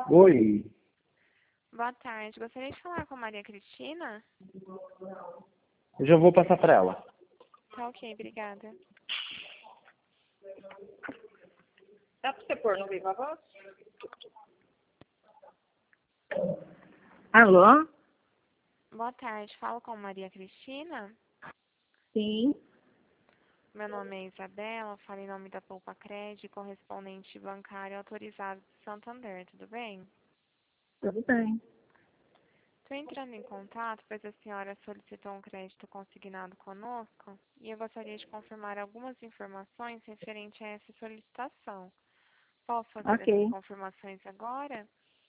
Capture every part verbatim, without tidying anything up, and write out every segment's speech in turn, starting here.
Oi, Boa tarde. Gostaria de falar com a Maria Cristina? eu já vou passar para ela. Tá ok, obrigada. Dá pra você pôr no viva voz? Alô? Boa tarde. Falo com a Maria Cristina? Sim, Meu nome é Isabela, falo em nome da Poupa Crédito, correspondente bancário autorizado de Santander, tudo bem? tudo bem. Estou entrando em contato, pois a senhora solicitou um crédito consignado conosco e eu gostaria de confirmar algumas informações referente a essa solicitação. Posso fazer essas Ok. confirmações agora?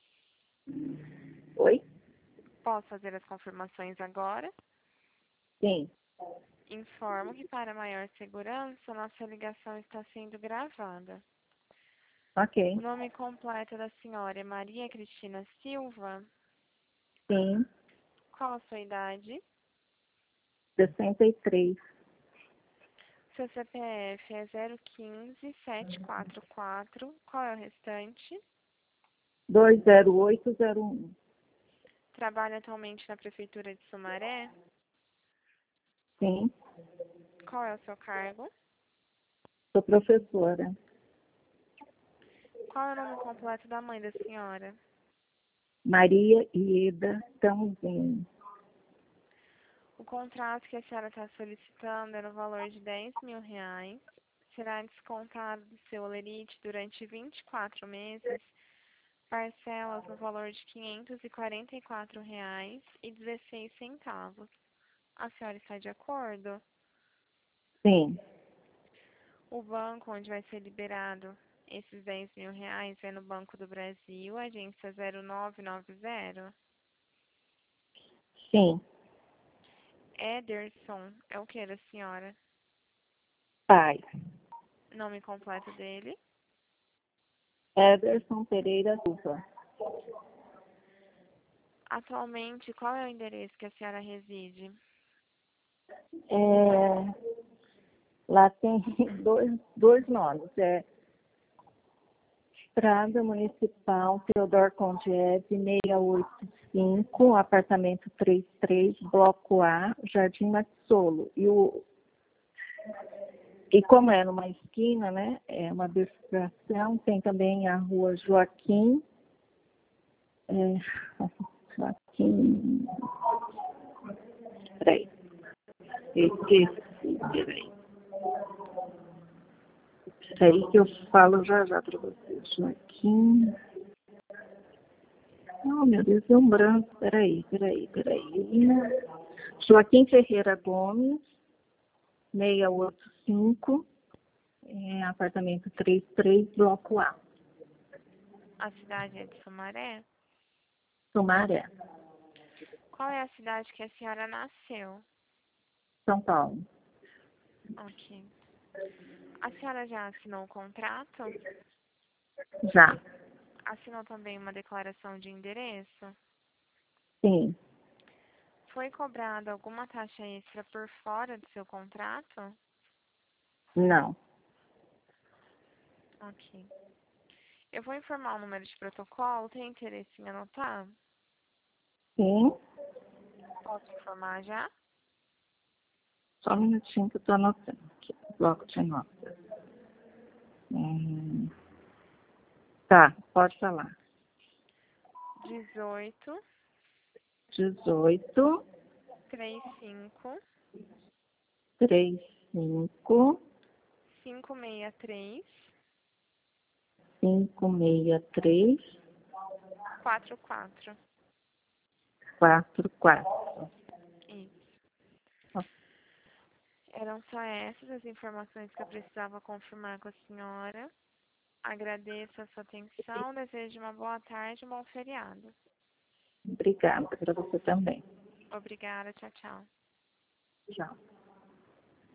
Oi? Posso fazer as confirmações agora? Sim. Informo que, para maior segurança, nossa ligação está sendo gravada. Ok. O nome completo da senhora é Maria Cristina Silva. Sim. Qual a sua idade? sessenta e três. Seu C P F é zero um cinco, sete quatro quatro. Qual é o restante? dois zero oito zero um. Trabalha atualmente na Prefeitura de Sumaré? Sim. Qual é o seu cargo? Sou professora. Qual é o nome completo da mãe da senhora? Maria Ieda Tãozinho. O contrato que a senhora está solicitando é no valor de dez mil reais. Será descontado do seu holerite durante vinte e quatro meses, parcelas no valor de quinhentos e quarenta e quatro reais e dezesseis centavos. A senhora está de acordo? Sim. O banco onde vai ser liberado esses dez mil reais é no Banco do Brasil, agência zero nove nove zero. Sim. Ederson é o que da senhora? Pai. Nome completo dele? Ederson Pereira Silva. Atualmente, qual é o endereço que a senhora reside? É, lá tem dois, dois nomes. É Estrada Municipal Teodoro Condieve, seiscentos e oitenta e cinco, apartamento trinta e três, Bloco A, Jardim Matsolo. E, o, e como é numa esquina, né? É uma bifurcação, tem também a rua Joaquim. É, Joaquim. Peraí. Esqueci, peraí. Peraí que eu falo já já para você. Joaquim. Oh, meu Deus, é um branco. Peraí, peraí, peraí. Joaquim Ferreira Gomes, seiscentos e oitenta e cinco, é, apartamento trinta e três, Bloco A, A cidade é de Sumaré? Sumaré, Qual é a cidade que a senhora nasceu? São Paulo. Ok. A senhora já assinou o contrato? Já, Assinou também uma declaração de endereço? sim, Foi cobrada alguma taxa extra por fora do seu contrato? não, Ok. Eu vou informar o número de protocolo. Tem interesse em anotar? sim. Posso informar já? Só um minutinho que eu estou anotando aqui, bloco de notas. Hum, tá, pode falar. dezoito, dezoito, trinta e cinco, trinta e cinco, quinhentos e sessenta e três, quinhentos e sessenta e três, quarenta e quatro. quarenta e quatro. Isso. Eram só essas as informações que eu precisava confirmar com a senhora. Agradeço a sua atenção. Desejo uma boa tarde e um bom feriado. Obrigada para você também. Obrigada. Tchau, tchau. Tchau.